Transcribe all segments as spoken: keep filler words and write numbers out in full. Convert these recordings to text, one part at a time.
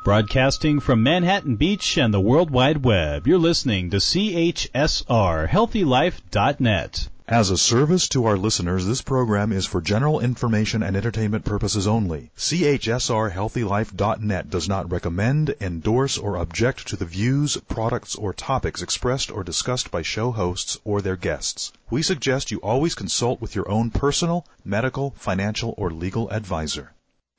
Broadcasting from Manhattan Beach and the World Wide Web, you're listening to C H S R Healthy Life dot net. As a service to our listeners, this program is for general information and entertainment purposes only. C H S R Healthy Life dot net does not recommend, endorse, or object to the views, products, or topics expressed or discussed by show hosts or their guests. We suggest you always consult with your own personal, medical, financial, or legal advisor.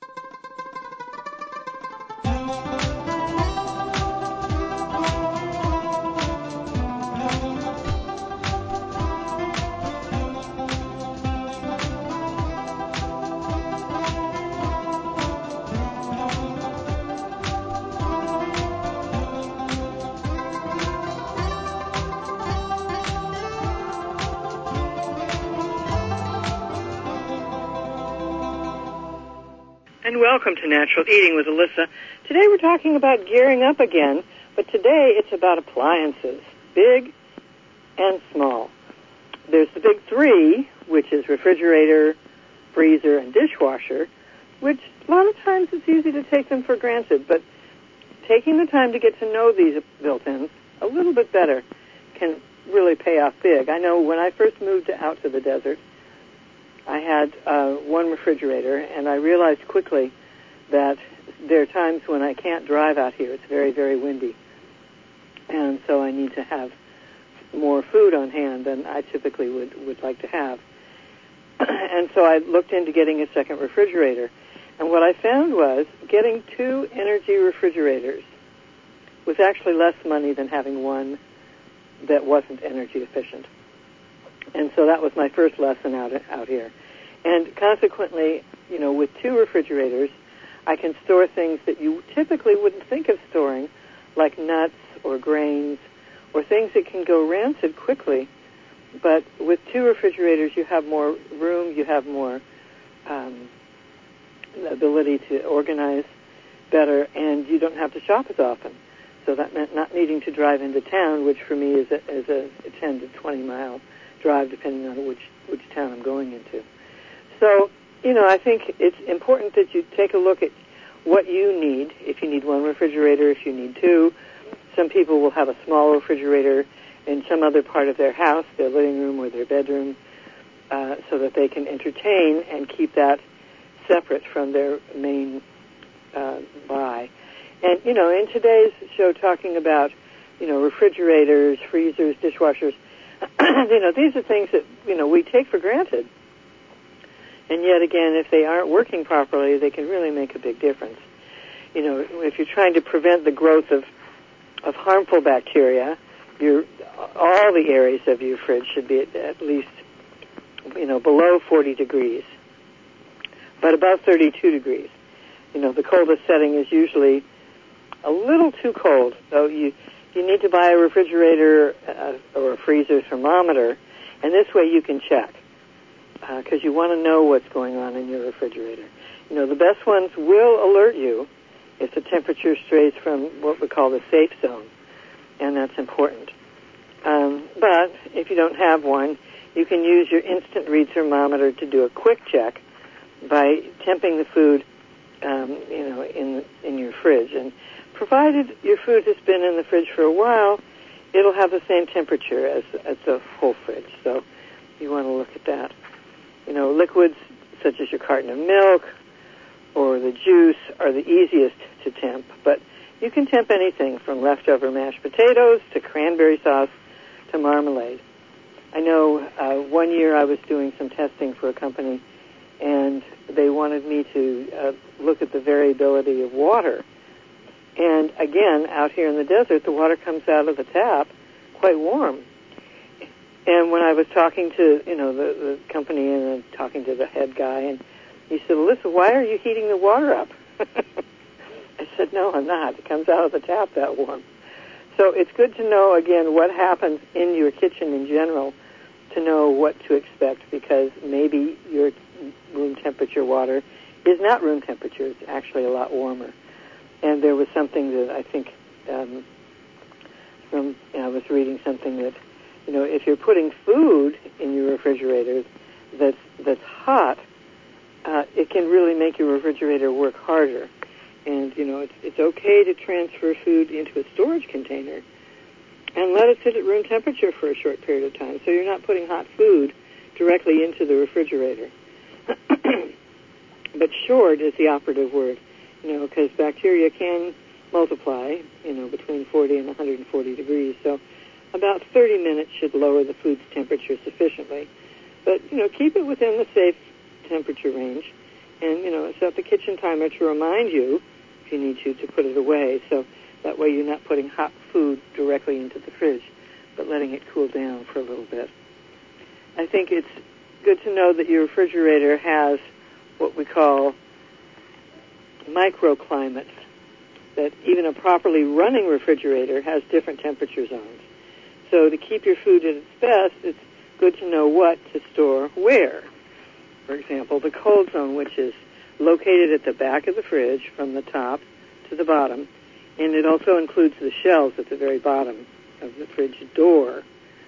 And welcome to Natural Eating with Alyssa. Today we're talking about gearing up again, but today it's about appliances, big and small. There's the big three, which is refrigerator, freezer, and dishwasher, which a lot of times it's easy to take them for granted, but taking the time to get to know these built-ins a little bit better can really pay off big. I know when I first moved out to the desert, I had uh, one refrigerator, and I realized quickly that there are times when I can't drive out here. It's very, very windy. And so I need to have more food on hand than I typically would, would like to have. And so I looked into getting a second refrigerator. And what I found was getting two energy refrigerators was actually less money than having one that wasn't energy efficient. And so that was my first lesson out out here. And consequently, you know, with two refrigerators, I can store things that you typically wouldn't think of storing, like nuts or grains or things that can go rancid quickly. But with two refrigerators, you have more room, you have more um, ability to organize better, and you don't have to shop as often. So that meant not needing to drive into town, which for me is a, is a ten to twenty mile drive, depending on which, which town I'm going into. So, you know, I think it's important that you take a look at what you need. If you need one refrigerator, if you need two. Some people will have a small refrigerator in some other part of their house, their living room or their bedroom, uh, so that they can entertain and keep that separate from their main uh, buy. And, you know, in today's show talking about, you know, refrigerators, freezers, dishwashers, you know, these are things that, you know, we take for granted. And yet again, if they aren't working properly, they can really make a big difference. You know, if you're trying to prevent the growth of, of harmful bacteria, your, all the areas of your fridge should be at, at least, you know, below forty degrees, but above thirty-two degrees. You know, the coldest setting is usually a little too cold, so you you need to buy a refrigerator uh, or a freezer thermometer, and this way you can check, because uh, you want to know what's going on in your refrigerator. You know, the best ones will alert you if the temperature strays from what we call the safe zone, and that's important. Um, but if you don't have one, you can use your instant read thermometer to do a quick check by temping the food, um, you know, in in your fridge. And provided your food has been in the fridge for a while, it'll have the same temperature as as the whole fridge. So you want to look at that. You know, liquids such as your carton of milk or the juice are the easiest to temp, but you can temp anything from leftover mashed potatoes to cranberry sauce to marmalade. I know uh, one year I was doing some testing for a company, and they wanted me to uh, look at the variability of water. And again, out here in the desert, the water comes out of the tap quite warm. And when I was talking to, you know, the, the company and uh, talking to the head guy, and he said, "Alyssa, why are you heating the water up?" I said, "No, I'm not. It comes out of the tap that warm." So it's good to know, again, what happens in your kitchen in general to know what to expect, because maybe your room temperature water is not room temperature. It's actually a lot warmer. And there was something that I think um, from, you know, I was reading something that, you know, if you're putting food in your refrigerator that's that's hot, uh, it can really make your refrigerator work harder. And, you know, it's, it's okay to transfer food into a storage container and let it sit at room temperature for a short period of time, so you're not putting hot food directly into the refrigerator. But short is the operative word, you know, because bacteria can multiply, you know, between forty and one hundred forty degrees. So about thirty minutes should lower the food's temperature sufficiently. But, you know, keep it within the safe temperature range. And, you know, set the kitchen timer to remind you, if you need to, to put it away. So that way you're not putting hot food directly into the fridge, but letting it cool down for a little bit. I think it's good to know that your refrigerator has what we call microclimates, that even a properly running refrigerator has different temperature zones. So to keep your food at its best, it's good to know what to store where. For example, the cold zone, which is located at the back of the fridge from the top to the bottom, and it also includes the shelves at the very bottom of the fridge door.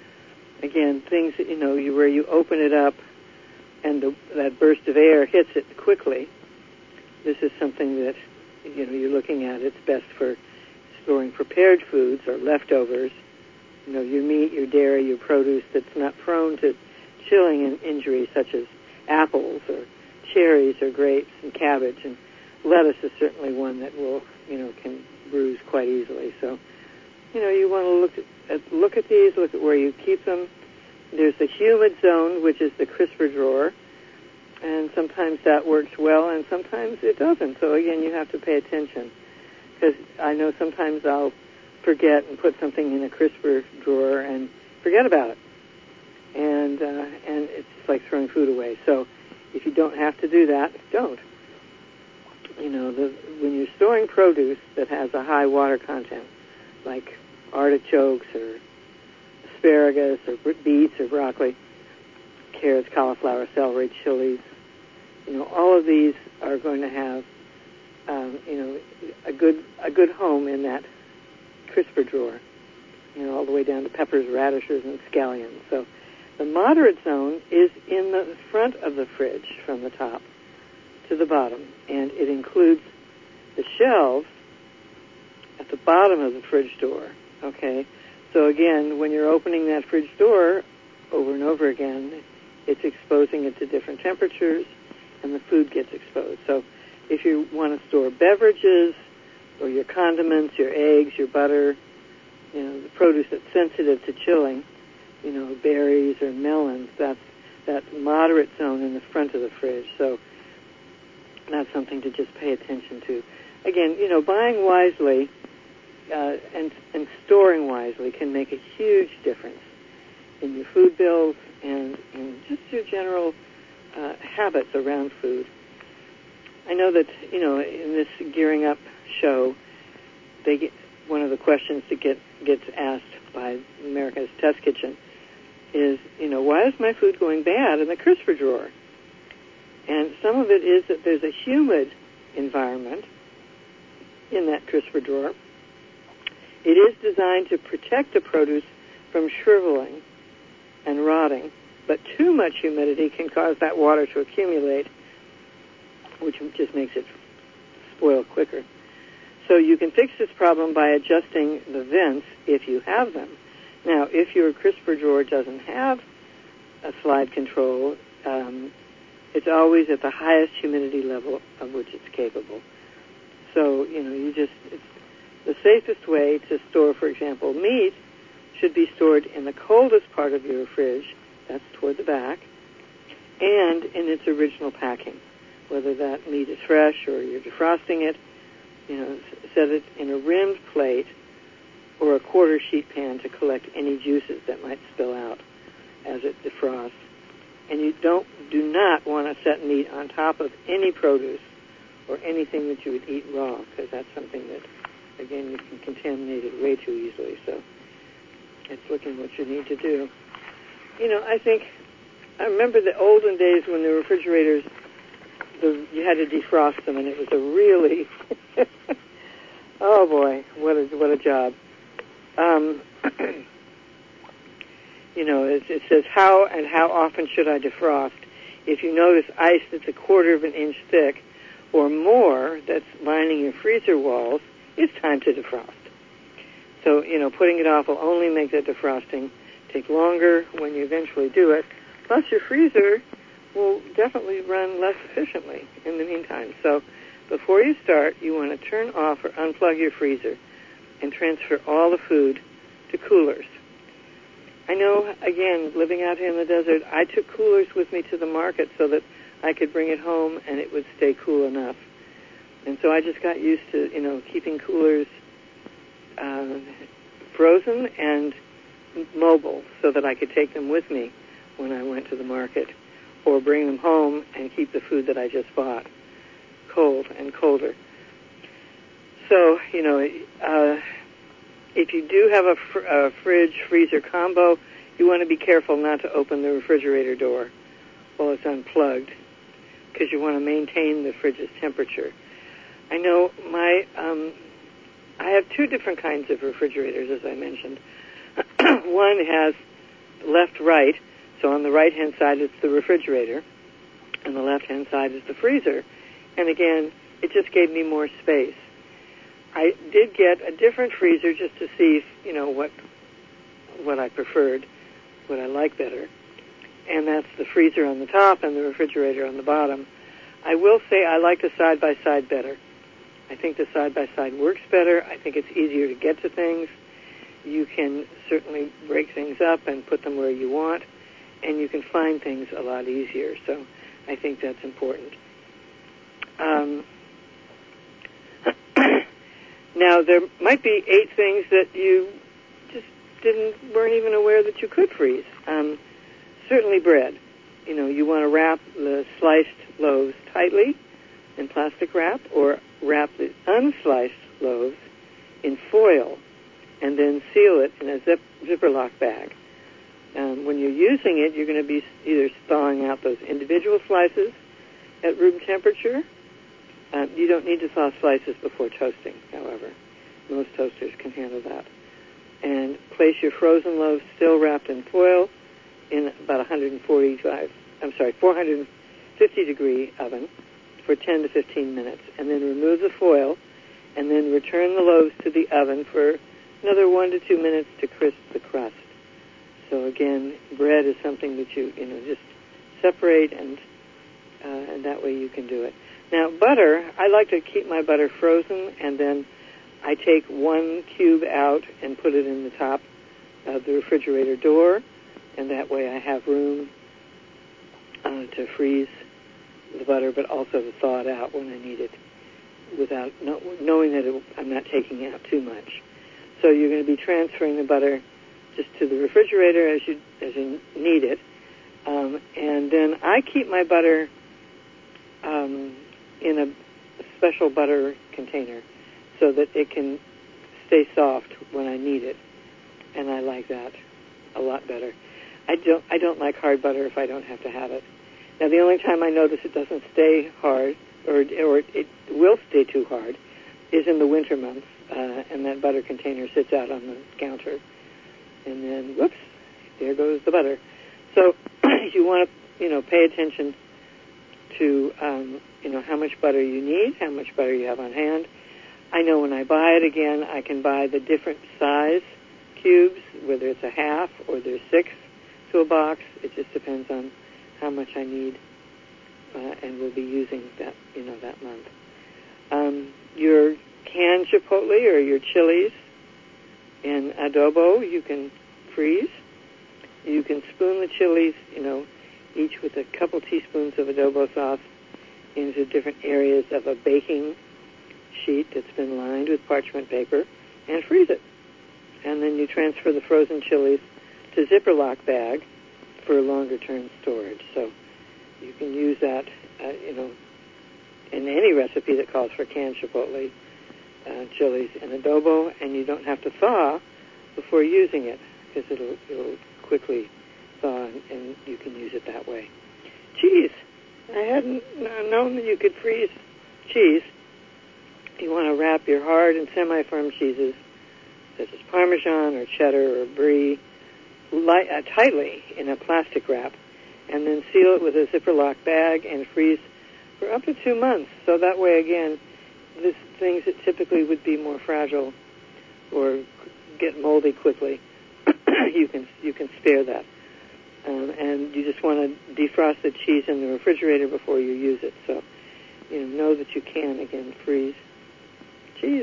Again, things that, you know, you, where you open it up and the, that burst of air hits it quickly. This is something that, you know, you're looking at. It's best for storing prepared foods or leftovers. You know, your meat, your dairy, your produce that's not prone to chilling and injuries, such as apples or cherries or grapes and cabbage. And lettuce is certainly one that will, you know, can bruise quite easily. So, you know, you want to look at, look at these, look at where you keep them. There's the humid zone, which is the crisper drawer, and sometimes that works well, and sometimes it doesn't. So, again, you have to pay attention, because I know sometimes I'll forget and put something in a crisper drawer and forget about it, and uh, and it's like throwing food away. So if you don't have to do that, don't. You know, the, when you're storing produce that has a high water content, like artichokes or asparagus or beets or broccoli, carrots, cauliflower, celery, chilies, you know, all of these are going to have, um, you know, a good a good home in that crisper drawer, you know, all the way down to peppers, radishes, and scallions. So the moderate zone is in the front of the fridge from the top to the bottom, and it includes the shelves at the bottom of the fridge door, okay? So again, when you're opening that fridge door over and over again, it's exposing it to different temperatures, and the food gets exposed. So if you want to store beverages or your condiments, your eggs, your butter, you know, the produce that's sensitive to chilling, you know, berries or melons, that's that moderate zone in the front of the fridge. So that's something to just pay attention to. Again, you know, buying wisely uh, and, and storing wisely can make a huge difference in your food bills and in just your general uh, habits around food. I know that, you know, in this Gearing Up show, they get, one of the questions that get, gets asked by America's Test Kitchen is, you know, why is my food going bad in the crisper drawer? And some of it is that there's a humid environment in that crisper drawer. It is designed to protect the produce from shriveling and rotting, but too much humidity can cause that water to accumulate, which just makes it spoil quicker. So you can fix this problem by adjusting the vents if you have them. Now, if your crisper drawer doesn't have a slide control, um, it's always at the highest humidity level of which it's capable. So, you know, you just, it's the safest way to store, for example, meat should be stored in the coldest part of your fridge, that's toward the back, and in its original packing. Whether that meat is fresh or you're defrosting it, you know, set it in a rimmed plate or a quarter sheet pan to collect any juices that might spill out as it defrosts. And you don't, do not want to set meat on top of any produce or anything that you would eat raw, because that's something that, again, you can contaminate it way too easily. So it's looking what you need to do. You know, I think, I remember the olden days when the refrigerators, the, you had to defrost them, and it was a really, oh boy, what a, what a job. Um, you know, it, it says, how and how often should I defrost? If you notice ice that's a quarter of an inch thick or more that's lining your freezer walls, it's time to defrost. So, you know, putting it off will only make that defrosting take longer when you eventually do it. Plus, your freezer will definitely run less efficiently in the meantime. So before you start, you want to turn off or unplug your freezer and transfer all the food to coolers. I know, again, living out here in the desert, I took coolers with me to the market so that I could bring it home and it would stay cool enough. And so I just got used to, you know, keeping coolers uh, frozen and mobile so that I could take them with me when I went to the market, or bring them home and keep the food that I just bought cold and colder. So, you know, uh, if you do have a, fr- a fridge-freezer combo, you want to be careful not to open the refrigerator door while it's unplugged, because you want to maintain the fridge's temperature. I know my, um, I have two different kinds of refrigerators, as I mentioned. One has left-right, so on the right-hand side is the refrigerator, and the left-hand side is the freezer. And again, it just gave me more space. I did get a different freezer just to see, if, you know, what what I preferred, what I like better. And that's the freezer on the top and the refrigerator on the bottom. I will say I like the side-by-side better. I think the side-by-side works better. I think it's easier to get to things. You can certainly break things up and put them where you want, and you can find things a lot easier. So I think that's important. Um, now, there might be eight things that you just didn't weren't even aware that you could freeze. Um, certainly bread. You know, you want to wrap the sliced loaves tightly in plastic wrap, or wrap the unsliced loaves in foil and then seal it in a zip, zipper lock bag. Um, when you're using it, you're going to be either thawing out those individual slices at room temperature. Uh, you don't need to thaw slices before toasting, however. Most toasters can handle that. And place your frozen loaves still wrapped in foil in about one forty-five, I'm sorry, four hundred fifty degree oven for ten to fifteen minutes. And then remove the foil and then return the loaves to the oven for another one to two minutes to crisp the crust. So again, bread is something that you, you know, just separate, and uh, and that way you can do it. Now, butter, I like to keep my butter frozen, and then I take one cube out and put it in the top of the refrigerator door, and that way I have room uh, to freeze the butter, but also to thaw it out when I need it, without no, knowing that it, I'm not taking out too much. So you're going to be transferring the butter just to the refrigerator as you as you need it, um, and then I keep my butter um, in a special butter container so that it can stay soft when I need it, and I like that a lot better. I don't I don't like hard butter if I don't have to have it. Now, the only time I notice it doesn't stay hard, or or it will stay too hard, is in the winter months, uh, and that butter container sits out on the counter. And then, whoops, there goes the butter. So you want to, you know, pay attention to, um, you know, how much butter you need, how much butter you have on hand. I know when I buy it, again, I can buy the different size cubes, whether it's a half or there's six to a box. It just depends on how much I need uh, and will be using that, you know, that month. Um, your canned chipotle or your chilies in adobo, you can freeze. You can spoon the chilies, you know, each with a couple teaspoons of adobo sauce into different areas of a baking sheet that's been lined with parchment paper, and freeze it. And then you transfer the frozen chilies to zipper lock bag for longer-term storage. So you can use that, uh, you know, in any recipe that calls for canned chipotle uh, chilies and adobo, and you don't have to thaw before using it, because it'll, it'll quickly thaw, and, and you can use it that way. Cheese. I hadn't known that you could freeze cheese. You want to wrap your hard and semi-firm cheeses, such as Parmesan or cheddar or brie, light, uh, tightly in a plastic wrap, and then seal it with a zipper lock bag and freeze for up to two months. So that way, again, this things that typically would be more fragile or get moldy quickly, you can you can spare that. Um, and you just want to defrost the cheese in the refrigerator before you use it. So, you know, know that you can, again, freeze cheese.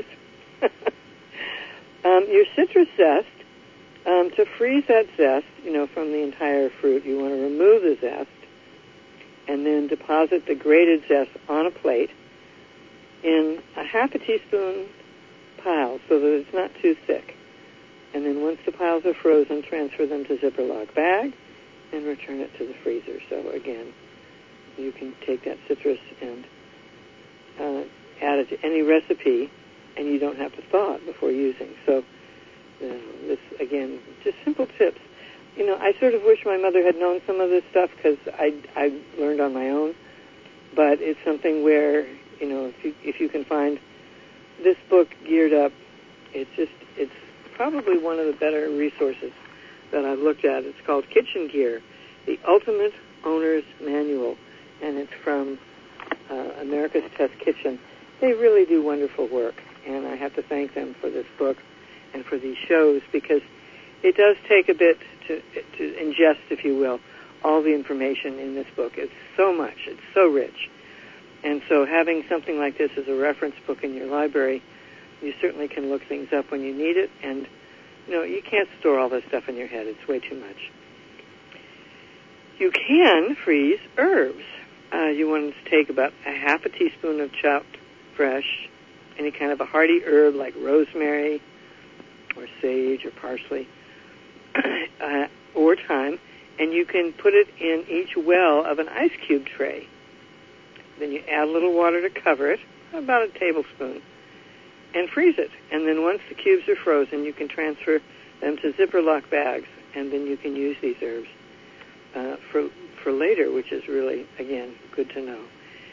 um, your citrus zest, um, to freeze that zest, you know, from the entire fruit, you want to remove the zest and then deposit the grated zest on a plate in a half a teaspoon pile so that it's not too thick. And then once the piles are frozen, transfer them to Ziploc bag and return it to the freezer. So again, you can take that citrus and uh, add it to any recipe, and you don't have to thaw it before using. So uh, this, again, just simple tips. You know, I sort of wish my mother had known some of this stuff because I, I learned on my own. But it's something where, you know, if you, if you can find this book geared up, it's just, it's probably one of the better resources that I've looked at. It's called Kitchen Gear, the Ultimate Owner's Manual, and it's from uh, America's Test Kitchen. They really do wonderful work, and I have to thank them for this book and for these shows because it does take a bit to, to ingest, if you will, all the information in this book. It's so much. It's so rich. And so having something like this as a reference book in your library, you certainly can look things up when you need it, and you know, you can't store all this stuff in your head. It's way too much. You can freeze herbs. Uh, you want to take about a half a teaspoon of chopped fresh, any kind of a hardy herb like rosemary or sage or parsley uh, or thyme, and you can put it in each well of an ice cube tray. Then you add a little water to cover it, about a tablespoon, and freeze it. And then once the cubes are frozen, you can transfer them to Ziploc bags, and then you can use these herbs uh, for for later, which is really, again, good to know.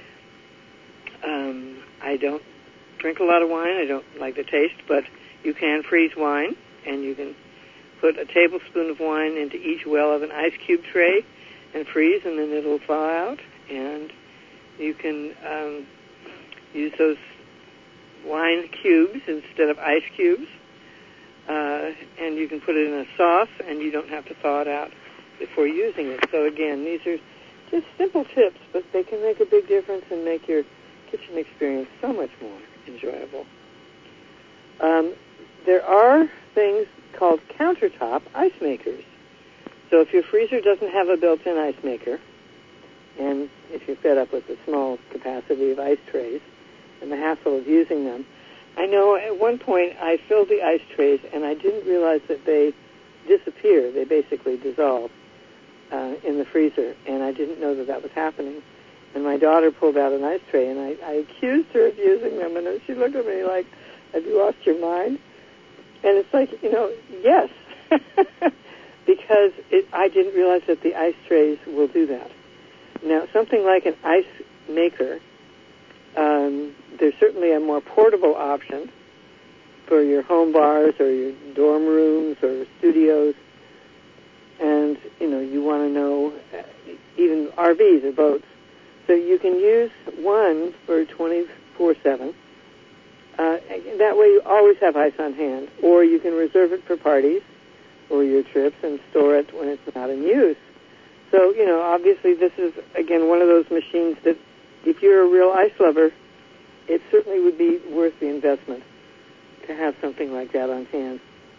Um, I don't drink a lot of wine. I don't like the taste, but you can freeze wine, and you can put a tablespoon of wine into each well of an ice cube tray and freeze, and then it'll thaw out, and you can um, use those wine cubes instead of ice cubes, uh, and you can put it in a sauce, and you don't have to thaw it out before using it. So again, these are just simple tips, but they can make a big difference and make your kitchen experience so much more enjoyable. Um, there are things called countertop ice makers. So if your freezer doesn't have a built-in ice maker, and if you're fed up with the small capacity of ice trays and the hassle of using them, I know at one point I filled the ice trays and I didn't realize that they disappear. They basically dissolve uh, in the freezer, and I didn't know that that was happening. And my daughter pulled out an ice tray, and I, I accused her of using them, and she looked at me like, have you lost your mind? And it's like, you know, yes, because it, I didn't realize that the ice trays will do that. Now, something like an ice maker, um, there's certainly a more portable option for your home bars or your dorm rooms or studios. And, you know, you want to know, uh, even R Vs or boats. So you can use one for twenty-four seven. Uh, that way you always have ice on hand. Or you can reserve it for parties or your trips and store it when it's not in use. So, you know, obviously this is, again, one of those machines that if you're a real ice lover, it certainly would be worth the investment to have something like that on hand.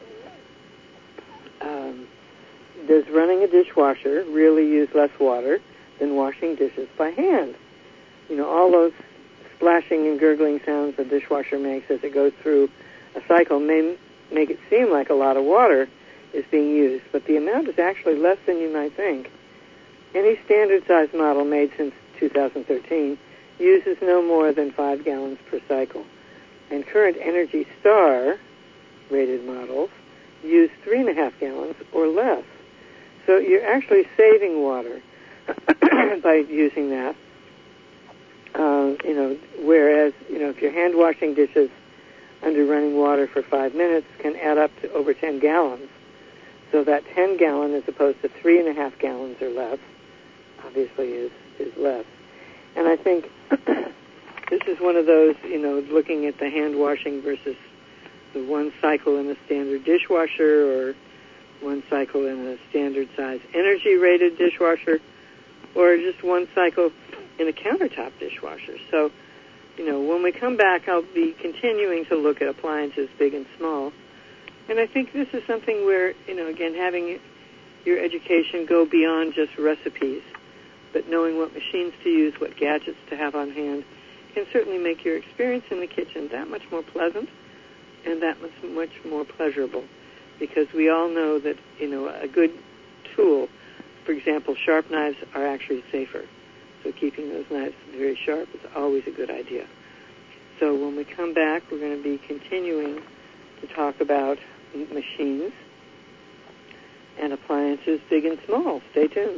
Um, does running a dishwasher really use less water than washing dishes by hand? You know, all those splashing and gurgling sounds the dishwasher makes as it goes through a cycle may make it seem like a lot of water is being used, but the amount is actually less than you might think. Any standard-sized model made since two thousand thirteen uses no more than five gallons per cycle. And current Energy Star rated models use three and a half gallons or less. So you're actually saving water by using that. Uh, you know, whereas, you know, if you're hand washing dishes under running water for five minutes can add up to over ten gallons. So that ten gallon as opposed to three and a half gallons or less obviously is, is less. And I think this is one of those, you know, looking at the hand washing versus the one cycle in a standard dishwasher or one cycle in a standard size energy rated dishwasher or just one cycle in a countertop dishwasher. So, you know, when we come back, I'll be continuing to look at appliances big and small. And I think this is something where, you know, again, having your education go beyond just recipes, but knowing what machines to use, what gadgets to have on hand, can certainly make your experience in the kitchen that much more pleasant and that much, much more pleasurable. Because we all know that, you know, a good tool, for example, sharp knives are actually safer. So keeping those knives very sharp is always a good idea. So when we come back, we're going to be continuing to talk about machines and appliances big and small. Stay tuned.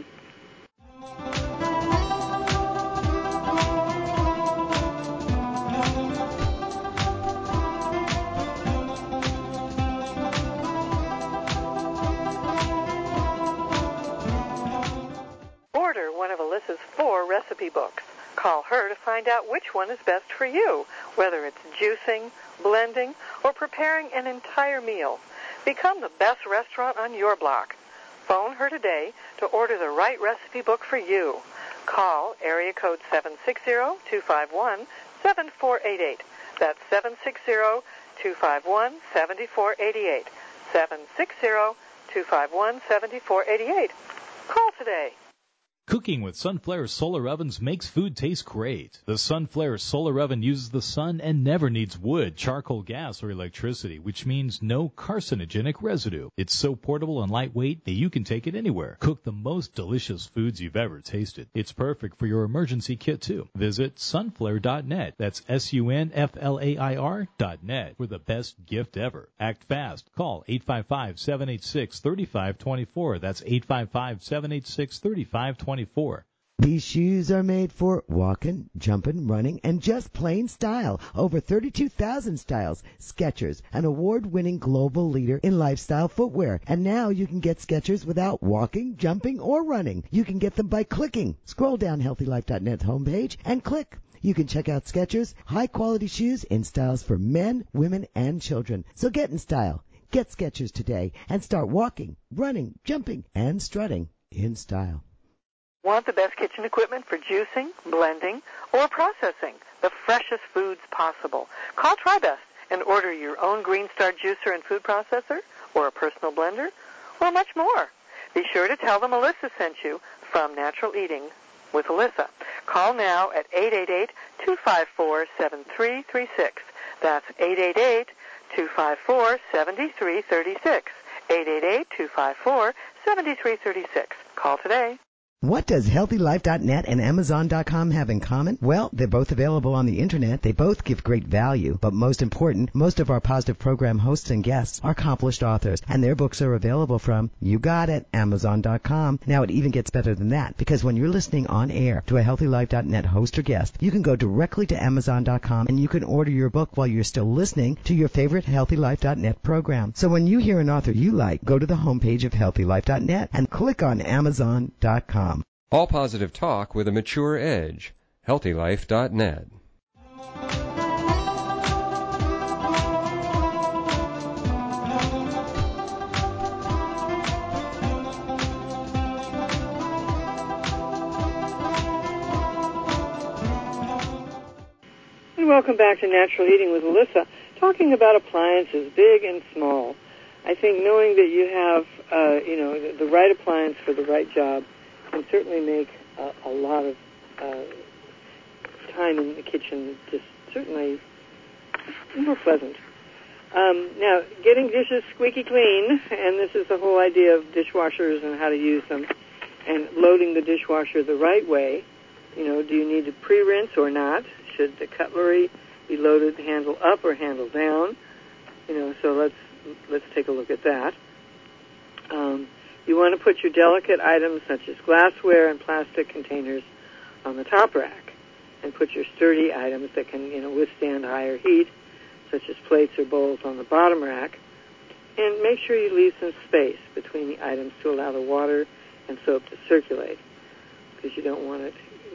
Order one of Alyssa's four recipe books. Call her to find out which one is best for you, whether it's juicing, blending, or preparing an entire meal. Become the best restaurant on your block. Phone her today to order the right recipe book for you. Call area code seven six zero, two five one, seven four eight eight. That's seven six zero, two five one, seven four eight eight. seven six zero, two five one, seven four eight eight. Call today. Cooking with Sunflare solar ovens makes food taste great. The Sunflare solar oven uses the sun and never needs wood, charcoal, gas, or electricity, which means no carcinogenic residue. It's so portable and lightweight that you can take it anywhere. Cook the most delicious foods you've ever tasted. It's perfect for your emergency kit, too. Visit sunflare dot net. That's S U N F L A I R dot net for the best gift ever. Act fast. Call eight five five, seven eight six, three five two four. That's eight five five, seven eight six, three five two four. These shoes are made for walking, jumping, running, and just plain style. Over thirty-two thousand styles. Skechers, an award-winning global leader in lifestyle footwear. And now you can get Skechers without walking, jumping, or running. You can get them by clicking. Scroll down healthy life dot net's homepage and click. You can check out Skechers, high-quality shoes in styles for men, women, and children. So get in style. Get Skechers today and start walking, running, jumping, and strutting in style. Want the best kitchen equipment for juicing, blending, or processing the freshest foods possible? Call TriBest and order your own Green Star juicer and food processor, or a personal blender, or much more. Be sure to tell them Alyssa sent you from Natural Eating with Alyssa. Call now at eight eight eight, two five four, seven three three six. That's eight eight eight, two five four, seven three three six. eight eight eight, two five four, seven three three six. Call today. What does healthy life dot net and amazon dot com have in common? Well, they're both available on the Internet. They both give great value. But most important, most of our positive program hosts and guests are accomplished authors, and their books are available from, you got it, amazon dot com. Now, it even gets better than that, because when you're listening on air to a healthy life dot net host or guest, you can go directly to amazon dot com and you can order your book while you're still listening to your favorite healthy life dot net program. So when you hear an author you like, go to the homepage of healthy life dot net and click on amazon dot com. All positive talk with a mature edge. healthy life dot net. And welcome back to Natural Eating with Alyssa, talking about appliances, big and small. I think knowing that you have, uh, you know, the, the right appliance for the right job can certainly make uh, a lot of uh, time in the kitchen just certainly more pleasant. Um, now, getting dishes squeaky clean, and this is the whole idea of dishwashers and how to use them, and loading the dishwasher the right way. You know, do you need to pre-rinse or not? Should the cutlery be loaded handle up or handle down? You know, so let's let's take a look at that. Um, You want to put your delicate items such as glassware and plastic containers on the top rack, and put your sturdy items that can, you know, withstand higher heat, such as plates or bowls, on the bottom rack. And make sure you leave some space between the items to allow the water and soap to circulate, because you don't want it,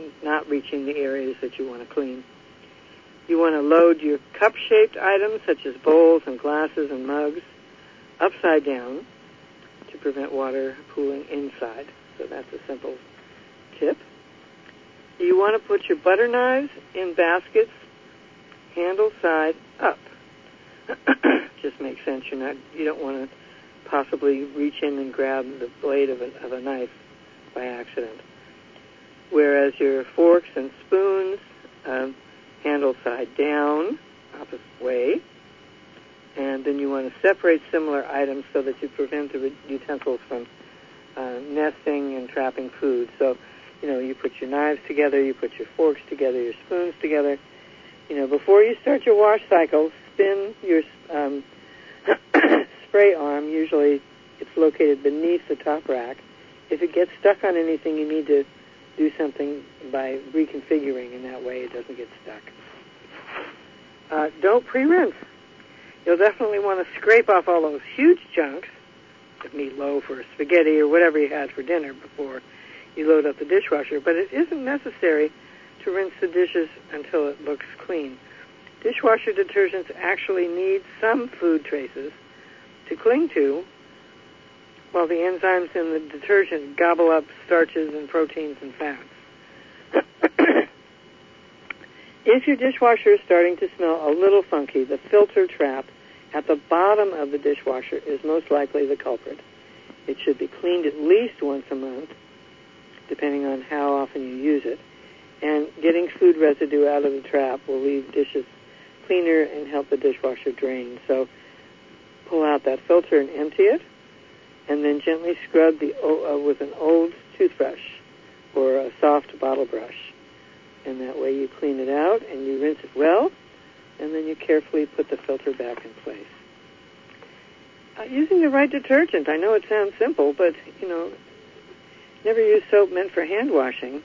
not reaching the areas that you want to clean. You want to load your cup-shaped items, such as bowls and glasses and mugs, upside down to prevent water pooling inside. So that's a simple tip. You want to put your butter knives in baskets, handle side up. Just makes sense. You're not, you don't want to possibly reach in and grab the blade of a, of a knife by accident. Whereas your forks and spoons, um, handle side down, opposite way. And then you want to separate similar items so that you prevent the utensils from uh, nesting and trapping food. So, you know, you put your knives together, you put your forks together, your spoons together. You know, before you start your wash cycle, spin your um, spray arm. Usually it's located beneath the top rack. If it gets stuck on anything, you need to do something by reconfiguring, and that way it doesn't get stuck. Uh, don't pre-rinse. You'll definitely want to scrape off all those huge chunks of meatloaf or spaghetti or whatever you had for dinner before you load up the dishwasher, but it isn't necessary to rinse the dishes until it looks clean. Dishwasher detergents actually need some food traces to cling to, while the enzymes in the detergent gobble up starches and proteins and fats. If your dishwasher is starting to smell a little funky, the filter trap at the bottom of the dishwasher is most likely the culprit. It should be cleaned at least once a month, depending on how often you use it. And getting food residue out of the trap will leave dishes cleaner and help the dishwasher drain. So pull out that filter and empty it, and then gently scrub the uh, with an old toothbrush or a soft bottle brush. And that way you clean it out and you rinse it well, and then you carefully put the filter back in place. Uh, using the right detergent. I know it sounds simple, but, you know, never use soap meant for hand washing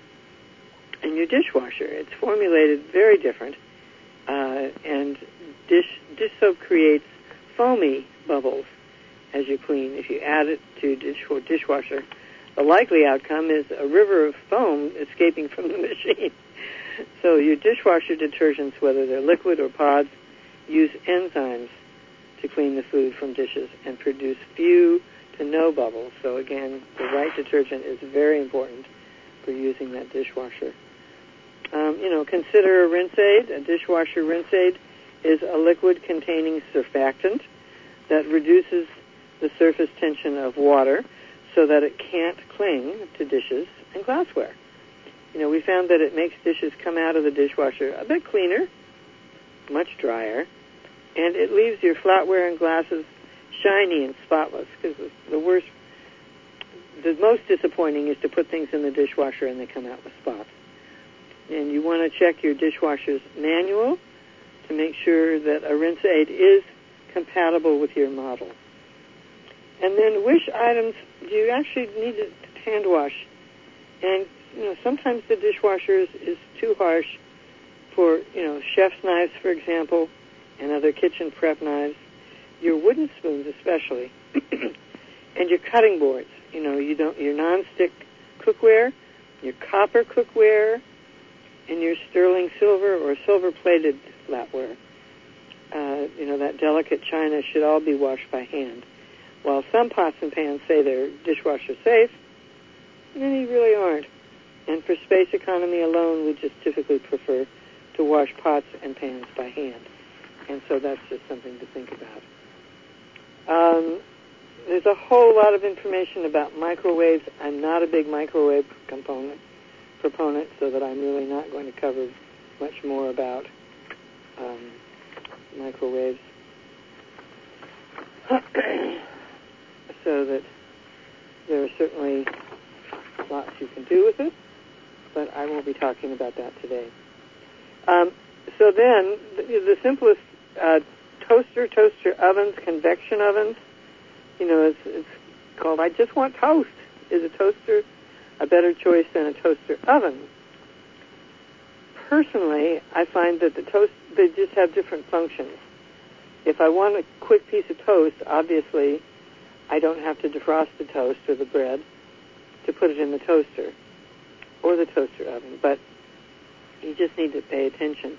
in your dishwasher. It's formulated very different, uh, and dish dish soap creates foamy bubbles as you clean. If you add it to dish or dishwasher, the likely outcome is a river of foam escaping from the machine. So your dishwasher detergents, whether they're liquid or pods, use enzymes to clean the food from dishes and produce few to no bubbles. So again, the right detergent is very important for using that dishwasher. Um, you know, consider a rinse aid. A dishwasher rinse aid is a liquid containing surfactant that reduces the surface tension of water so that it can't cling to dishes and glassware. You know, we found that it makes dishes come out of the dishwasher a bit cleaner, much drier, and it leaves your flatware and glasses shiny and spotless, because the worst, the most disappointing is to put things in the dishwasher and they come out with spots. And you want to check your dishwasher's manual to make sure that a rinse aid is compatible with your model. And then which items do you actually need to hand wash? And, you know, sometimes the dishwasher is, is too harsh for, you know, chef's knives, for example, and other kitchen prep knives, your wooden spoons especially, and your cutting boards. You know, you don't your non-stick cookware, your copper cookware, and your sterling silver or silver-plated flatware. Uh, you know, that delicate china should all be washed by hand. While some pots and pans say they're dishwasher safe, many really aren't. And for space economy alone, we just typically prefer to wash pots and pans by hand. And so that's just something to think about. Um, there's a whole lot of information about microwaves. I'm not a big microwave component, proponent, so that I'm really not going to cover much more about um, microwaves. So that there are certainly lots you can do with it, but I won't be talking about that today. Um, so then, the, the simplest uh, toaster, toaster ovens, convection ovens, you know, it's, it's called I Just Want Toast. Is a toaster a better choice than a toaster oven? Personally, I find that the toast, they just have different functions. If I want a quick piece of toast, obviously, I don't have to defrost the toast or the bread to put it in the toaster. or the toaster oven, but you just need to pay attention.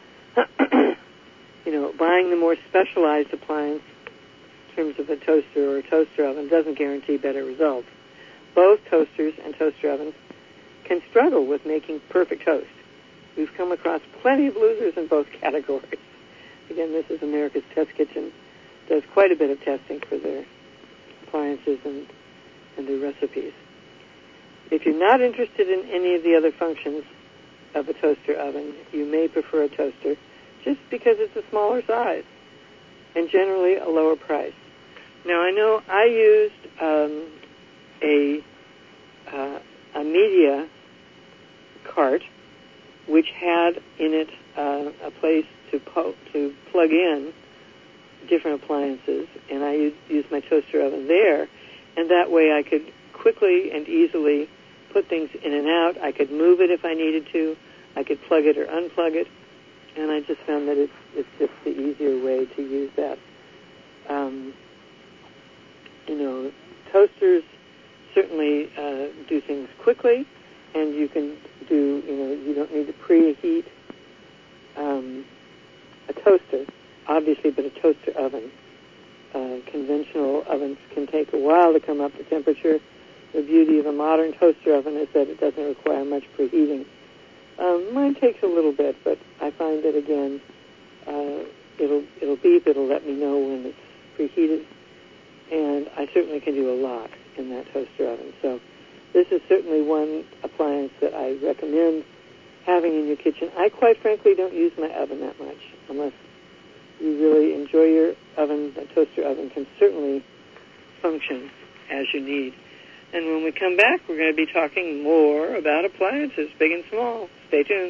You know, buying the more specialized appliance in terms of a toaster or a toaster oven doesn't guarantee better results. Both toasters and toaster ovens can struggle with making perfect toast. We've come across plenty of losers in both categories. Again, this is America's Test Kitchen. Does quite a bit of testing for their appliances and, and their recipes. If you're not interested in any of the other functions of a toaster oven, you may prefer a toaster just because it's a smaller size and generally a lower price. Now, I know I used um, a uh, a media cart which had in it uh, a place to po- to plug in different appliances, and I used, used my toaster oven there, and that way I could quickly and easily put things in and out. I could move it if I needed to. I could plug it or unplug it, and I just found that it's, it's just the easier way to use that. Um, you know, toasters certainly uh, do things quickly, and you can do, you know, you don't need to preheat um, a toaster, obviously, but a toaster oven. Uh, conventional ovens can take a while to come up to temperature. The beauty of a modern toaster oven is that it doesn't require much preheating. Um, mine takes a little bit, but I find that, again, uh, it'll it'll beep, it'll let me know when it's preheated, and I certainly can do a lot in that toaster oven. So this is certainly one appliance that I recommend having in your kitchen. I, quite frankly, don't use my oven that much unless you really enjoy your oven. A toaster oven can certainly function as you need. And when we come back, we're going to be talking more about appliances, big and small. Stay tuned.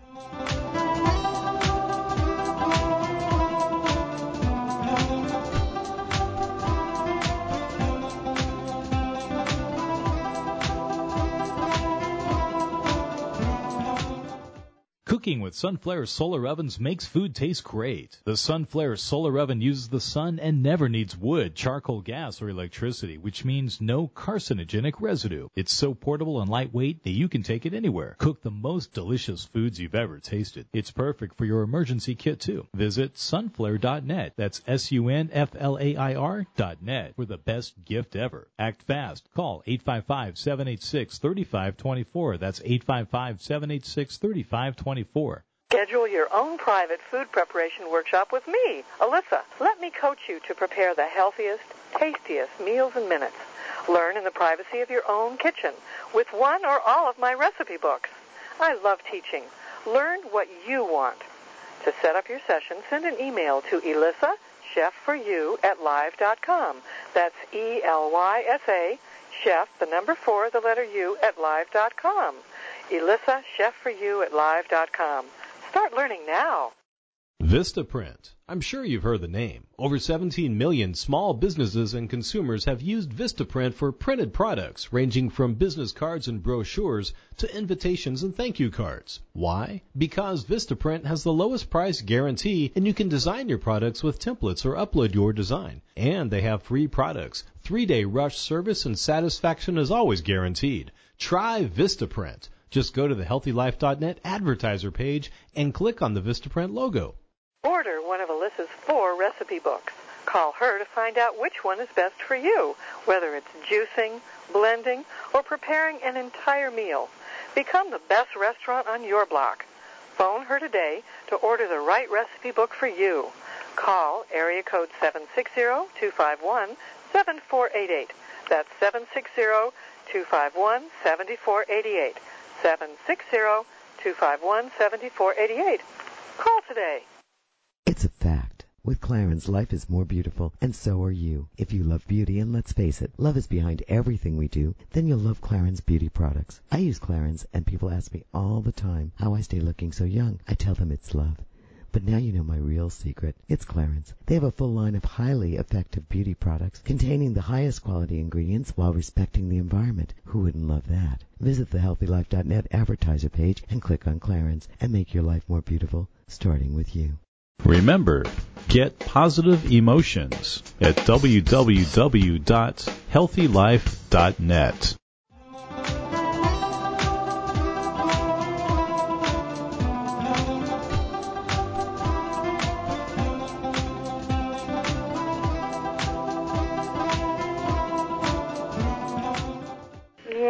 Cooking with Sunflare solar ovens makes food taste great. The Sunflare solar oven uses the sun and never needs wood, charcoal, gas, or electricity, which means no carcinogenic residue. It's so portable and lightweight that you can take it anywhere. Cook the most delicious foods you've ever tasted. It's perfect for your emergency kit, too. Visit sunflare dot net. That's S U N F L A I R dot net for the best gift ever. Act fast. Call eight five five, seven eight six, three five two four. That's eight five five, seven eight six, three five two four. Schedule your own private food preparation workshop with me, Alyssa. Let me coach you to prepare the healthiest, tastiest meals in minutes. Learn in the privacy of your own kitchen with one or all of my recipe books. I love teaching. Learn what you want. To set up your session, send an email to Elyssa, chef for you at live dot com. That's E L Y S A, chef, the number four, the letter U, at live dot com. Elyssa, chef for you at live dot com. Start learning now. Vistaprint. I'm sure you've heard the name. Over seventeen million small businesses and consumers have used Vistaprint for printed products ranging from business cards and brochures to invitations and thank you cards. Why? Because Vistaprint has the lowest price guarantee, and you can design your products with templates or upload your design. And they have free products. Three-day rush service and satisfaction is always guaranteed. Try Vistaprint. Just go to the healthy life dot net advertiser page and click on the Vistaprint logo. Order one of Alyssa's four recipe books. Call her to find out which one is best for you, whether it's juicing, blending, or preparing an entire meal. Become the best restaurant on your block. Phone her today to order the right recipe book for you. Call area code seven six zero, two five one, seven four eight eight. That's seven six zero, two five one, seven four eight eight. seven six zero, two five one, seven four eight eight. Call today. It's a fact. With Clarins, life is more beautiful, and so are you. If you love beauty, and let's face it, love is behind everything we do, then you'll love Clarins beauty products. I use Clarins, and people ask me all the time how I stay looking so young. I tell them it's love. But now you know my real secret. It's Clarins. They have a full line of highly effective beauty products containing the highest quality ingredients while respecting the environment. Who wouldn't love that? Visit the healthy life dot net advertiser page and click on Clarins and make your life more beautiful, starting with you. Remember, get positive emotions at w w w dot healthy life dot net.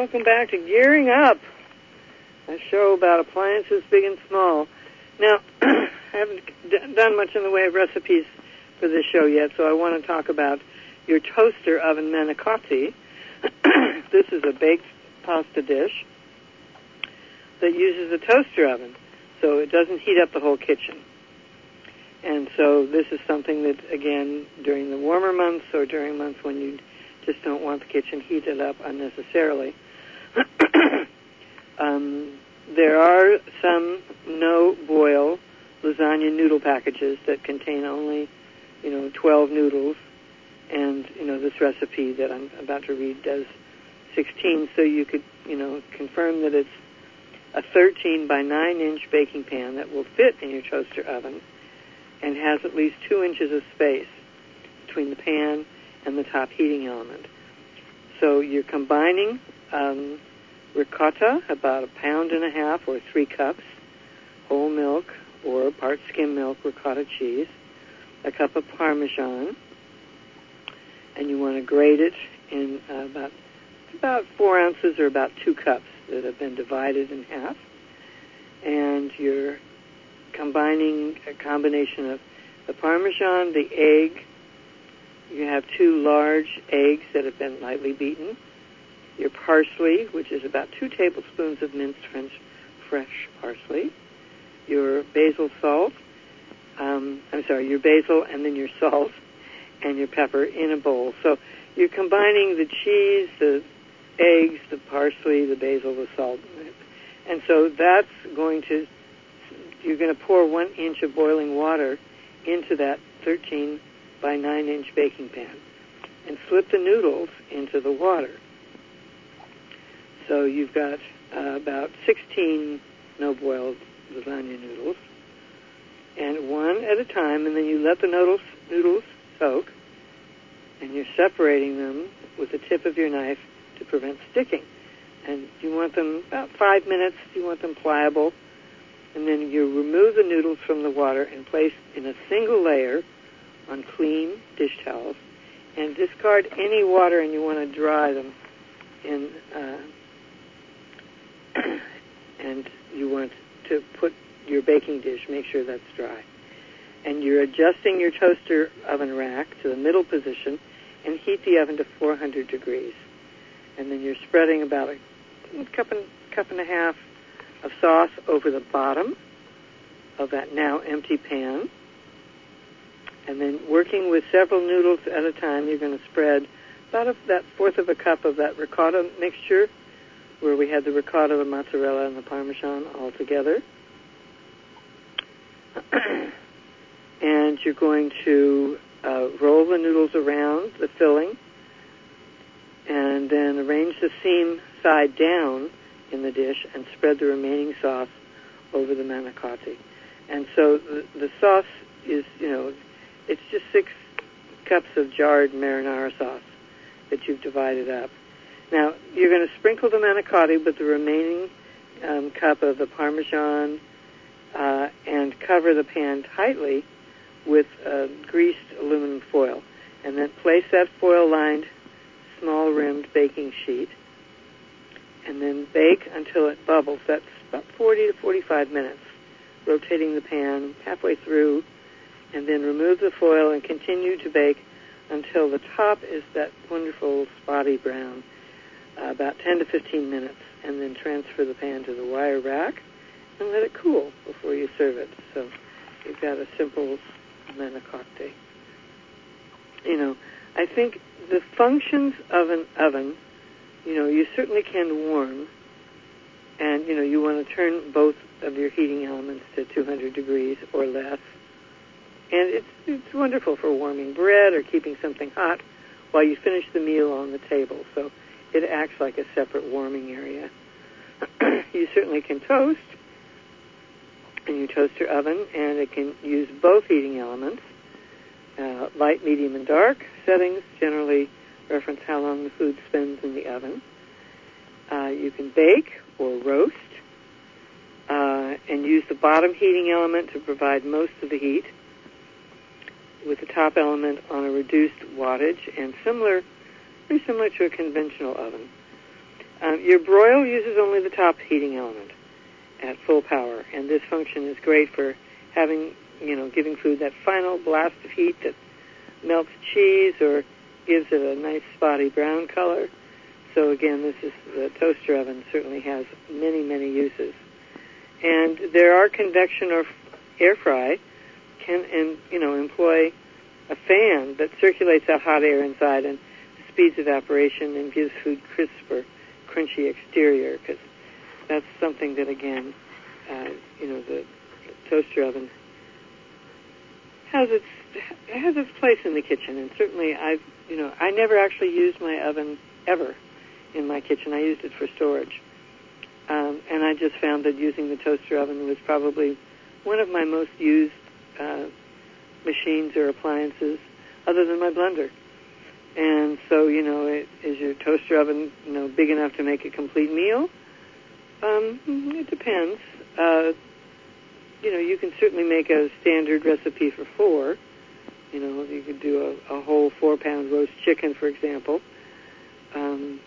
Welcome back to Gearing Up, a show about appliances big and small. Now, I haven't d- done much in the way of recipes for this show yet, so I want to talk about your toaster oven manicotti. This is a baked pasta dish that uses a toaster oven, so it doesn't heat up the whole kitchen. And so this is something that, again, during the warmer months or during months when you just don't want the kitchen heated up unnecessarily. um, there are some no-boil lasagna noodle packages that contain only, you know, twelve noodles. And, you know, this recipe that I'm about to read does sixteen, so you could, you know, confirm that it's a thirteen by nine inch baking pan that will fit in your toaster oven and has at least two inches of space between the pan and the top heating element. So you're combining um, ricotta, about a pound and a half or three cups, whole milk or part skim milk ricotta cheese, a cup of Parmesan, and you want to grate it in uh, about about four ounces or about two cups that have been divided in half. And you're combining a combination of the Parmesan, the egg. You have two large eggs that have been lightly beaten, your parsley, which is about two tablespoons of minced French fresh parsley, your basil salt, um, I'm sorry, your basil and then your salt and your pepper in a bowl. So you're combining the cheese, the eggs, the parsley, the basil, the salt. And so that's going to, you're going to pour one inch of boiling water into that thirteen by nine inch baking pan and slip the noodles into the water. So you've got uh, about sixteen no-boiled lasagna noodles, and one at a time, and then you let the noodles, noodles soak, and you're separating them with the tip of your knife to prevent sticking. And you want them about five minutes, you want them pliable, and then you remove the noodles from the water and place in a single layer on clean dish towels, and discard any water, and you want to dry them in, uh, and you want to put your baking dish, make sure that's dry. And you're adjusting your toaster oven rack to the middle position and heat the oven to four hundred degrees. And then you're spreading about a cup and, cup and a half of sauce over the bottom of that now empty pan. And then working with several noodles at a time, you're going to spread about a, that fourth of a cup of that ricotta mixture, where we had the ricotta, the mozzarella, and the Parmesan all together. And you're going to uh, roll the noodles around the filling and then arrange the seam side down in the dish and spread the remaining sauce over the manicotti. And so the, the sauce is, you know, it's just six cups of jarred marinara sauce that you've divided up. Now, you're going to sprinkle the manicotti with the remaining um, cup of the Parmesan uh, and cover the pan tightly with uh, greased aluminum foil. And then place that foil-lined, small-rimmed baking sheet and then bake until it bubbles. That's about forty to forty-five minutes, rotating the pan halfway through, and then remove the foil and continue to bake until the top is that wonderful spotty brown, uh, about ten to fifteen minutes, and then transfer the pan to the wire rack and let it cool before you serve it. So you've got a simple manicotti. You know, I think the functions of an oven, you know, you certainly can warm, and, you know, you want to turn both of your heating elements to two hundred degrees or less. And it's it's wonderful for warming bread or keeping something hot while you finish the meal on the table. So it acts like a separate warming area. You certainly can toast in your toaster oven, and it can use both heating elements, uh, light, medium, and dark settings. Generally reference how long the food spends in the oven. Uh, you can bake or roast, uh, and use the bottom heating element to provide most of the heat, with the top element on a reduced wattage and similar, very similar to a conventional oven. Um, your broil uses only the top heating element at full power, and this function is great for having, you know, giving food that final blast of heat that melts cheese or gives it a nice spotty brown color. So again, this is the toaster oven certainly has many, many uses. And there are convection or air fry can, and you know, employ a fan that circulates that hot air inside and speeds evaporation and gives food crisp or crunchy exterior, because that's something that, again, uh, you know, the toaster oven has its has its place in the kitchen. And certainly, I've you know, I never actually used my oven ever in my kitchen. I used it for storage, um, and I just found that using the toaster oven was probably one of my most used uh, machines or appliances, other than my blender. And so, you know, it, is your toaster oven, you know, big enough to make a complete meal? Um, it depends. Uh, you know, you can certainly make a standard recipe for four. You know, you could do a, a whole four-pound roast chicken, for example. Um,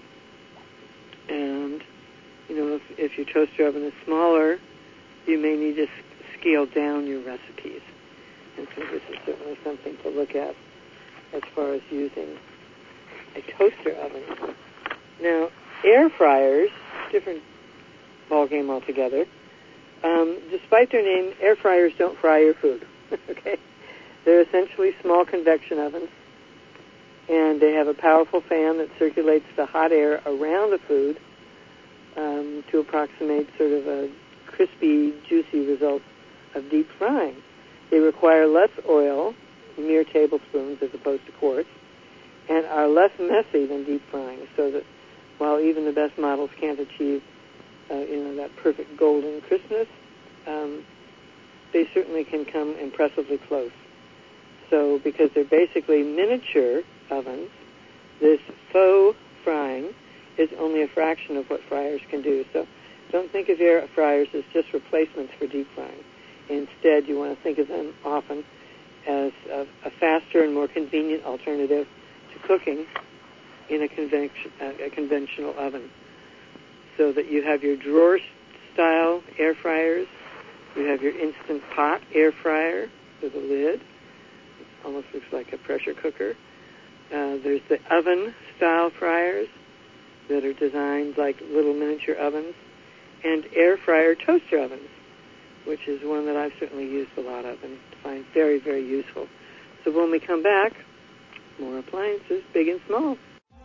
and, you know, if, if your toaster oven is smaller, you may need to scale down your recipes. And so this is certainly something to look at as far as using a toaster oven. Now, air fryers, different ballgame altogether. Um, despite their name, air fryers don't fry your food. Okay, they're essentially small convection ovens, and they have a powerful fan that circulates the hot air around the food um, to approximate sort of a crispy, juicy result of deep frying. They require less oil, mere tablespoons as opposed to quarts, and are less messy than deep frying, so that while even the best models can't achieve, uh, you know, that perfect golden crispness, um, they certainly can come impressively close. So because they're basically miniature ovens, this faux frying is only a fraction of what fryers can do. So don't think of air fryers as just replacements for deep frying. Instead, you want to think of them often as a, a faster and more convenient alternative to cooking in a, convention, uh, a conventional oven. So that you have your drawer-style air fryers, you have your Instant Pot air fryer with a lid. It almost looks like a pressure cooker. Uh, there's the oven-style fryers that are designed like little miniature ovens, and air fryer toaster ovens, which is one that I've certainly used a lot of and find very, very useful. So when we come back, more appliances, big and small.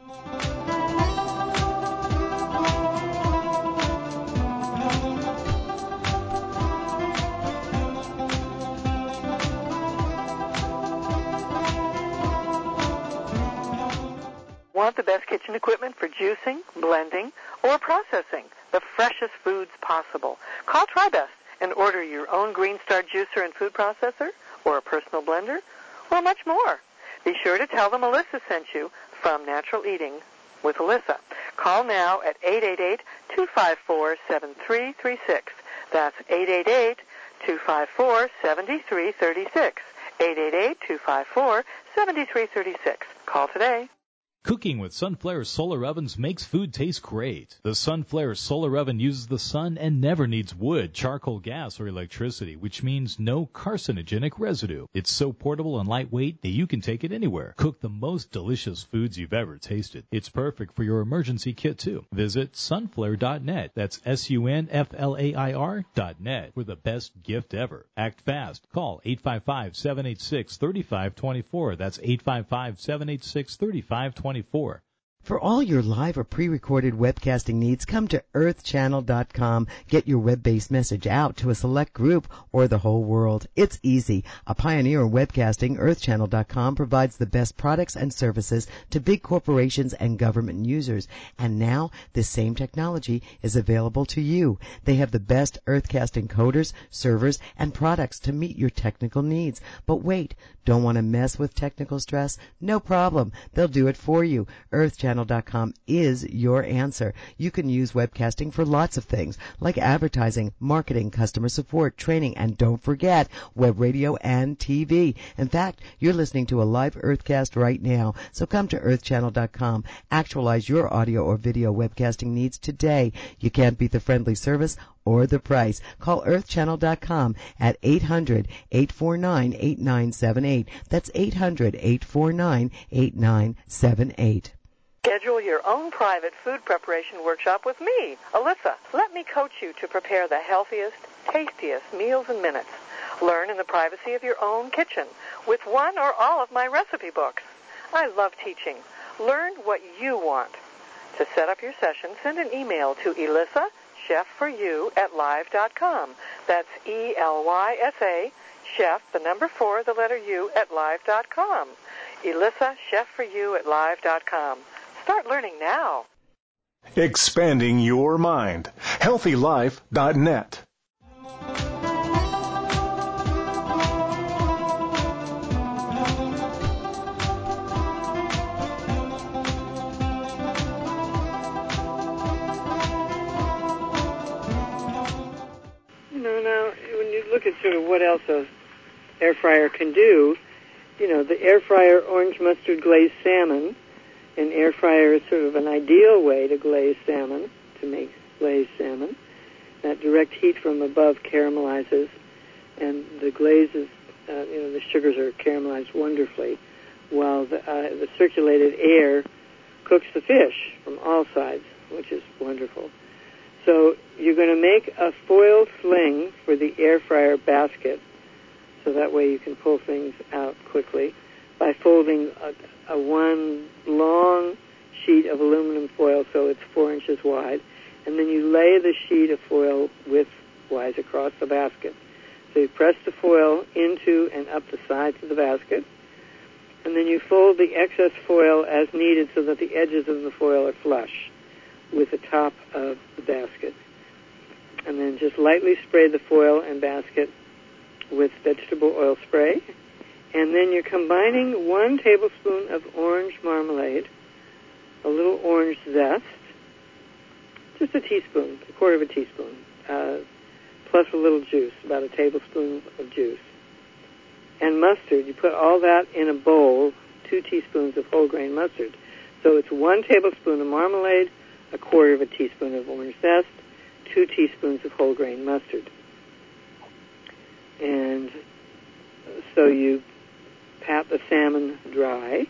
Want the best kitchen equipment for juicing, blending, or processing the freshest foods possible? Call TriBest and order your own Green Star juicer and food processor, or a personal blender, or much more. Be sure to tell them Alyssa sent you from Natural Eating with Alyssa. Call now at eight eight eight, two five four, seven three three six. That's eight eight eight, two five four, seven three three six. eight eight eight, two five four, seven three three six. Call today. Cooking with Sunflare solar ovens makes food taste great. The Sunflare solar oven uses the sun and never needs wood, charcoal, gas, or electricity, which means no carcinogenic residue. It's so portable and lightweight that you can take it anywhere. Cook the most delicious foods you've ever tasted. It's perfect for your emergency kit, too. Visit sunflare dot net. That's S U N F L A I R dot net for the best gift ever. Act fast. Call eight five five, seven eight six, three five two four. That's eight five five, seven eight six, three five two four. For all your live or pre-recorded webcasting needs, come to earth channel dot com. Get your web-based message out to a select group or the whole world. It's easy. A pioneer in webcasting, earth channel dot com provides the best products and services to big corporations and government users. And now this same technology is available to you. They have the best earthcast encoders, servers, and products to meet your technical needs. But wait, don't want to mess with technical stress? No problem. They'll do it for you. earth channel channel dot com is your answer. You can use webcasting for lots of things, like advertising, marketing, customer support, training, and don't forget, web radio and T V. In fact, you're listening to a live Earthcast right now, so come to earth channel dot com. Actualize your audio or video webcasting needs today. You can't beat the friendly service or the price. Call earth channel dot com at eight hundred, eight four nine, eight nine seven eight. That's eight hundred, eight four nine, eight nine seven eight. Schedule your own private food preparation workshop with me, Alyssa. Let me coach you to prepare the healthiest, tastiest meals in minutes. Learn in the privacy of your own kitchen with one or all of my recipe books. I love teaching. Learn what you want. To set up your session, send an email to Elyssa, chef for you at live dot com. That's E L Y S A, chef, the number four, the letter U, at live dot com. Elyssa, chef for you at live dot com. Start learning now. Expanding your mind. healthy life dot net. You know, now, when you look at sort of what else an air fryer can do, you know, the air fryer orange mustard glazed salmon. An air fryer is sort of an ideal way to glaze salmon, to make glazed salmon. That direct heat from above caramelizes, and the glazes, uh, you know, the sugars are caramelized wonderfully, while the, uh, the circulated air cooks the fish from all sides, which is wonderful. So you're going to make a foil sling for the air fryer basket, so that way you can pull things out quickly by folding a, a one long sheet of aluminum foil so it's four inches wide, and then you lay the sheet of foil widthwise across the basket. So you press the foil into and up the sides of the basket, and then you fold the excess foil as needed so that the edges of the foil are flush with the top of the basket. And then just lightly spray the foil and basket with vegetable oil spray. And then you're combining one tablespoon of orange marmalade, a little orange zest, just a teaspoon, a quarter of a teaspoon, uh, plus a little juice, about a tablespoon of juice. And mustard, you put all that in a bowl, two teaspoons of whole grain mustard. So it's one tablespoon of marmalade, a quarter of a teaspoon of orange zest, two teaspoons of whole grain mustard. And so you pat the salmon dry,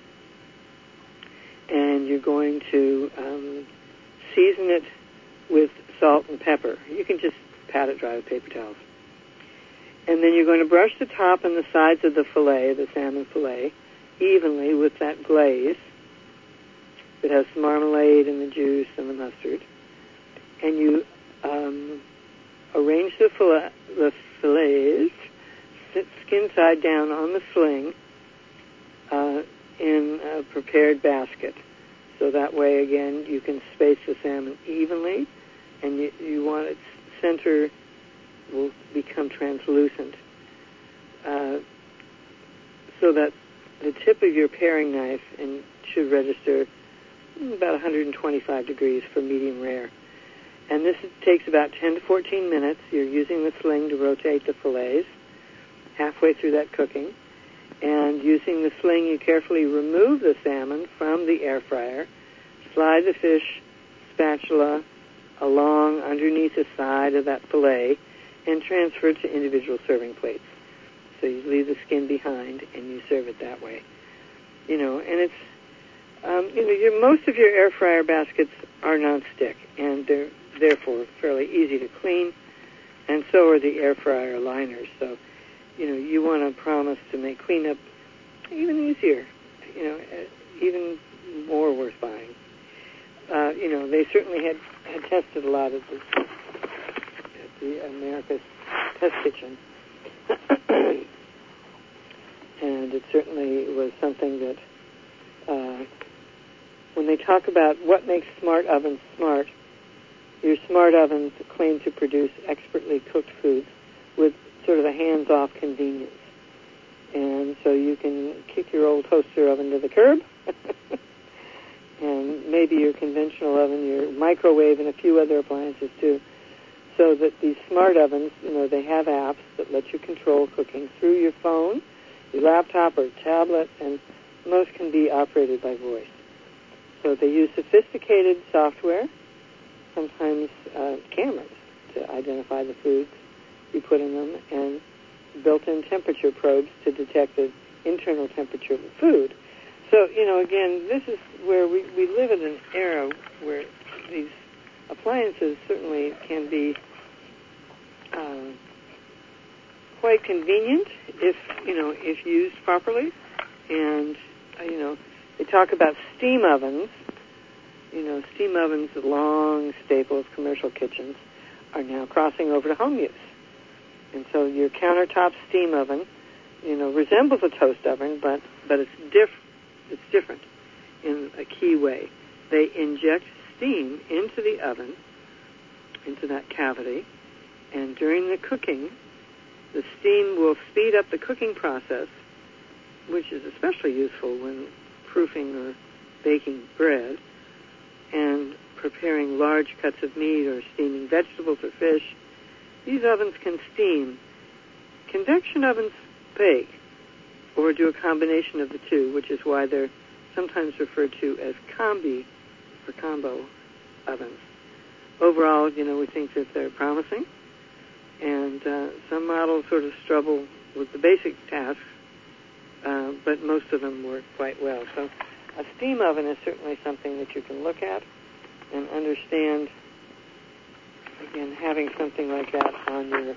and you're going to um, season it with salt and pepper. You can just pat it dry with paper towels. And then you're going to brush the top and the sides of the fillet, the salmon fillet, evenly with that glaze that has the marmalade and the juice and the mustard. And you um, arrange the, fillet, the fillets, sit skin side down on the sling uh, in a prepared basket. So that way, again, you can space the salmon evenly, and you, you want its center will become translucent, uh, so that the tip of your paring knife and should register about one hundred twenty-five degrees for medium rare. And this takes about ten to fourteen minutes. You're using the sling to rotate the fillets halfway through that cooking. And using the sling, you carefully remove the salmon from the air fryer, slide the fish spatula along underneath the side of that fillet, and transfer it to individual serving plates. So you leave the skin behind, and you serve it that way. You know, and it's, um, you know, your, most of your air fryer baskets are nonstick, and they're therefore fairly easy to clean, and so are the air fryer liners. So, you know, you want to promise to make cleanup even easier, you know, even more worth buying. Uh, you know, they certainly had, had tested a lot at the, at the America's Test Kitchen. And it certainly was something that, uh, when they talk about what makes smart ovens smart, your smart ovens claim to produce expertly cooked foods with sort of a hands-off convenience. And so you can kick your old toaster oven to the curb and maybe your conventional oven, your microwave, and a few other appliances too. So that these smart ovens, you know, they have apps that let you control cooking through your phone, your laptop, or tablet, and most can be operated by voice. So they use sophisticated software, sometimes uh, cameras, to identify the foods you put in them, and built-in temperature probes to detect the internal temperature of the food. So, you know, again, this is where we, we live in an era where these appliances certainly can be uh, quite convenient if, you know, if used properly. And, uh, you know, they talk about steam ovens. You know, steam ovens, a long staple of commercial kitchens, are now crossing over to home use. And so your countertop steam oven, you know, resembles a toast oven, but, but it's diff- it's different in a key way. They inject steam into the oven, into that cavity, and during the cooking, the steam will speed up the cooking process, which is especially useful when proofing or baking bread and preparing large cuts of meat or steaming vegetables or fish. These ovens can steam. Convection ovens bake or do a combination of the two, which is why they're sometimes referred to as combi or combo ovens. Overall, you know, we think that they're promising, and uh, some models sort of struggle with the basic tasks, uh, but most of them work quite well. So a steam oven is certainly something that you can look at and understand. Again, having something like that on your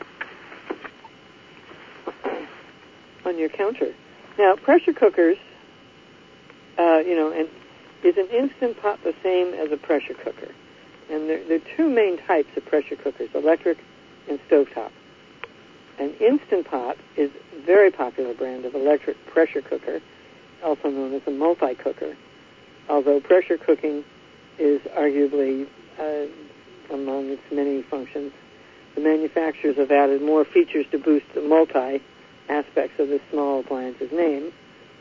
on your counter. Now, pressure cookers, uh, you know, and is an Instant Pot the same as a pressure cooker? And there, there are two main types of pressure cookers: electric and stovetop. An Instant Pot is a very popular brand of electric pressure cooker, also known as a multi-cooker. Although pressure cooking is arguably uh, among its many functions, the manufacturers have added more features to boost the multi aspects of this small appliance's name.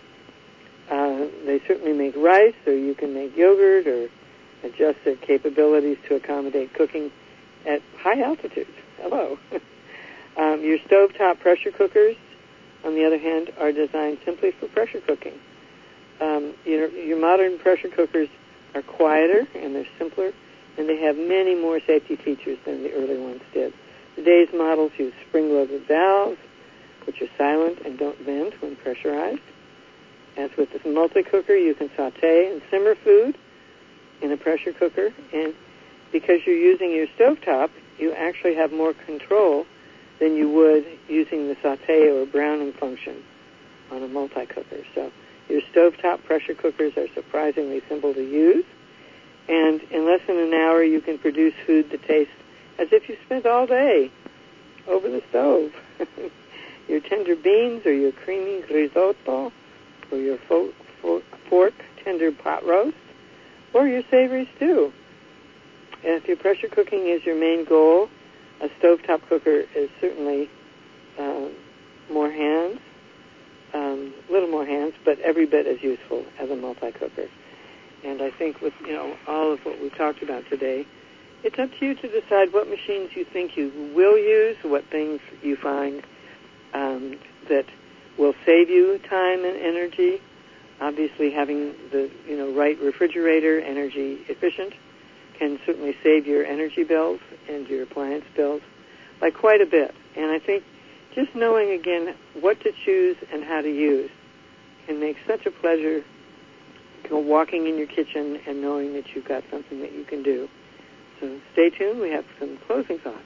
Uh, they certainly make rice, or you can make yogurt, or adjust their capabilities to accommodate cooking at high altitudes. Hello. um, your stovetop pressure cookers, on the other hand, are designed simply for pressure cooking. Um, your, your modern pressure cookers are quieter, and they're simpler, and they have many more safety features than the early ones did. Today's models use spring-loaded valves, which are silent and don't vent when pressurized. As with this multi-cooker, you can saute and simmer food in a pressure cooker, and because you're using your stovetop, you actually have more control than you would using the saute or browning function on a multi-cooker. So your stovetop pressure cookers are surprisingly simple to use, and in less than an hour, you can produce food that tastes as if you spent all day over the stove. Your tender beans, or your creamy risotto, or your fo- fo- pork tender pot roast, or your savory stew. And if your pressure cooking is your main goal, a stovetop cooker is certainly uh, more hands, um, little more hands, but every bit as useful as a multi-cooker. And I think with, you know, all of what we've talked about today, it's up to you to decide what machines you think you will use, what things you find um, that will save you time and energy. Obviously, having the, you know, right refrigerator, energy efficient, can certainly save your energy bills and your appliance bills by quite a bit. And I think just knowing, again, what to choose and how to use can make such a pleasure, go walking in your kitchen and knowing that you've got something that you can do. So stay tuned. We have some closing thoughts.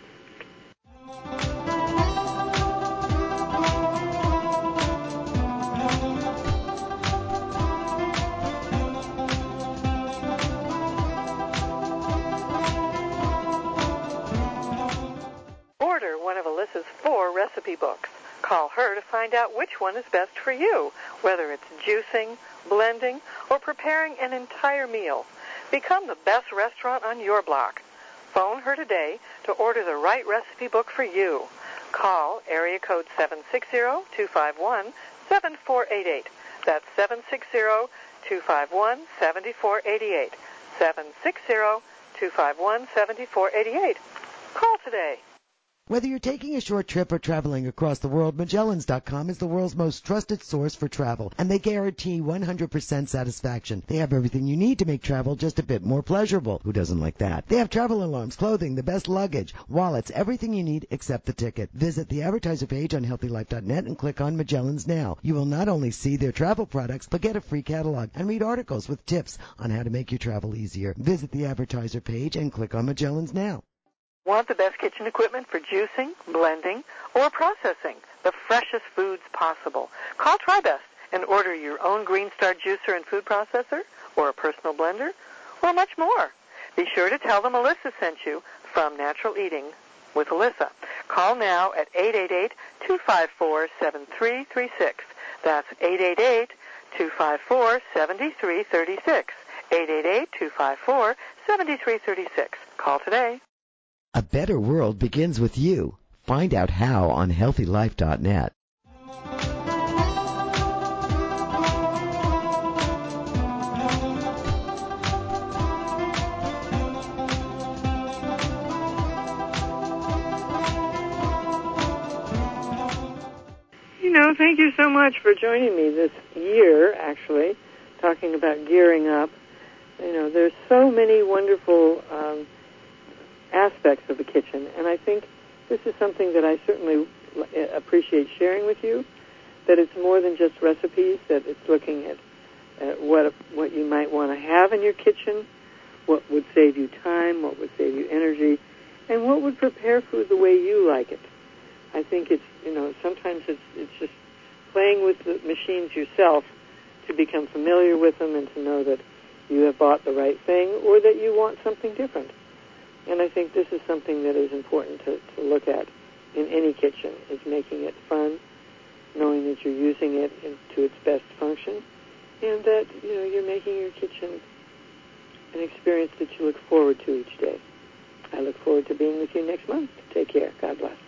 Order one of Alyssa's four recipe books. Call her to find out which one is best for you, whether it's juicing, blending, or preparing an entire meal. Become the best restaurant on your block. Phone her today to order the right recipe book for you. Call area code seven six zero, two five one, seven four eight eight. That's seven six zero, two five one, seven four eight eight. seven six zero, two five one, seven four eight eight. Call today. Whether you're taking a short trip or traveling across the world, Magellans dot com is the world's most trusted source for travel, and they guarantee one hundred percent satisfaction. They have everything you need to make travel just a bit more pleasurable. Who doesn't like that? They have travel alarms, clothing, the best luggage, wallets, everything you need except the ticket. Visit the advertiser page on healthy life dot net and click on Magellans now. You will not only see their travel products, but get a free catalog and read articles with tips on how to make your travel easier. Visit the advertiser page and click on Magellans now. Want the best kitchen equipment for juicing, blending, or processing the freshest foods possible? Call TriBest and order your own Green Star juicer and food processor, or a personal blender, or much more. Be sure to tell them Alyssa sent you from Natural Eating with Alyssa. Call now at eight eight eight, two five four, seven three three six. That's eight eight eight, two five four, seven three three six. eight eight eight, two five four, seven three three six. Call today. A better world begins with you. Find out how on healthy life dot net. You know, thank you so much for joining me this year, actually, talking about gearing up. You know, there's so many wonderful um, aspects of the kitchen, and I think this is something that I certainly appreciate sharing with you, that it's more than just recipes, that it's looking at, at what what you might want to have in your kitchen, what would save you time, what would save you energy, and what would prepare food the way you like it. I think it's, you know, sometimes it's it's just playing with the machines yourself to become familiar with them and to know that you have bought the right thing or that you want something different. And I think this is something that is important to, to look at in any kitchen, is making it fun, knowing that you're using it in, to its best function, and that, you know, you're making your kitchen an experience that you look forward to each day. I look forward to being with you next month. Take care. God bless.